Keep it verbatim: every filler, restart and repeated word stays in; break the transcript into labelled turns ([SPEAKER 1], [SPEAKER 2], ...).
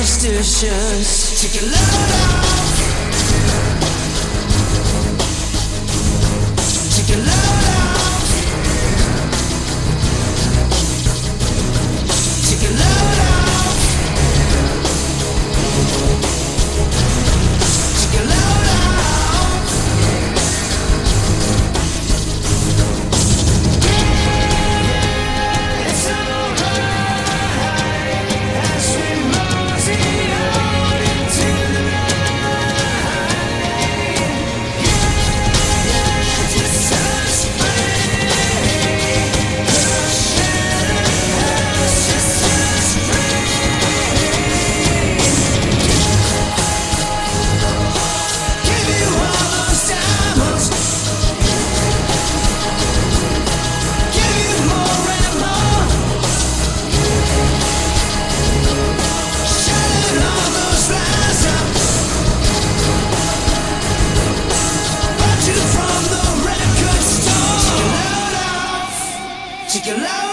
[SPEAKER 1] superstitious. Take your load off. Take your load off. Take your load off. Take your load off. Yeah, it's alright as we mosey on into the night. Yeah, just us free. Hush and hush, just us free. Give you all those diamonds. Give you more and more. Shining all those lights up. Bought you from the record store. Take your load off. Take your load